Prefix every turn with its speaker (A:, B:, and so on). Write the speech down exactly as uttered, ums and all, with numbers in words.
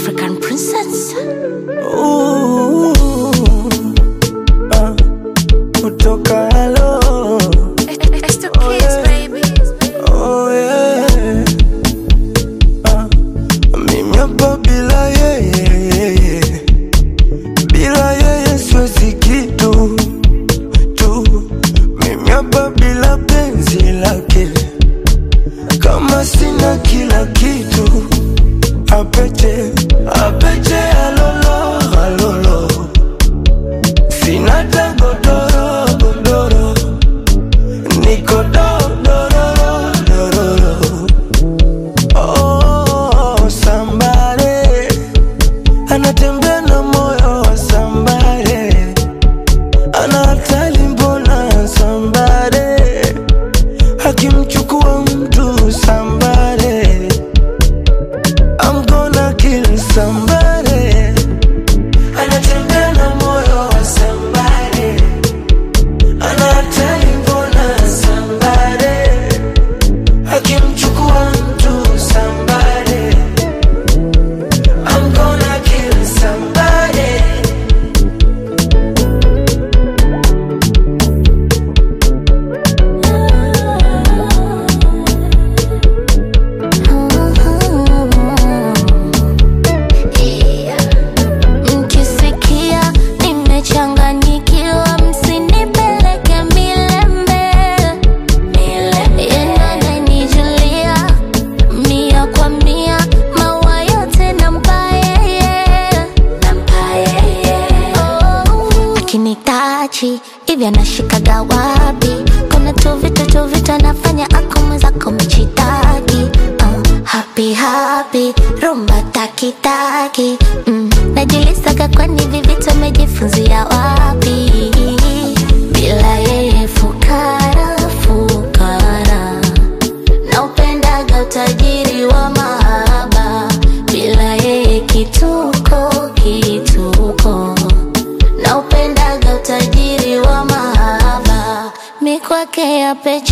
A: African princess.
B: Ooh, uh, kutoka hello.
A: It's the kids, oh, yeah. Baby.
B: Oh yeah. Uh, mimi hapa bila yeye, bila yeye siwezi kitu tu. Mimi hapa bila penzi lake, kama sina kila kitu. Apete, apete alolo, alolo. Sina ta godoro, godoro. Niko do, dororo, dororo. Oh, somebody anatembea na moyo wa somebody. Anatali mbona somebody akimchukua mtu somebody. I'm gonna kill somebody. Anatembea na moyo wa somebody. Anatali mbona somebody akimchukua mtu somebody. I'm gonna kill somebody.
A: Mkisikia nimechanganyikiwa, msinipeleke milembe. Yeye ananijulia mia kwa mia, maua yote nampa yeye. Oh, akinitachi hivi anashikaga wapi? Kuna tu vitu tu vitu anafanya ako mwenzako mchitaki. uh, Happy happy, rumba taki taki. mm. Najiulizaga kwani hivi vitu amejifunzia wapi? Bila yeye fukara, fukara. Naupendaga utajiri wa mahaba, bila yeye kituko, kituko. Naupendaga utajiri wa mahaba, mi kwake yape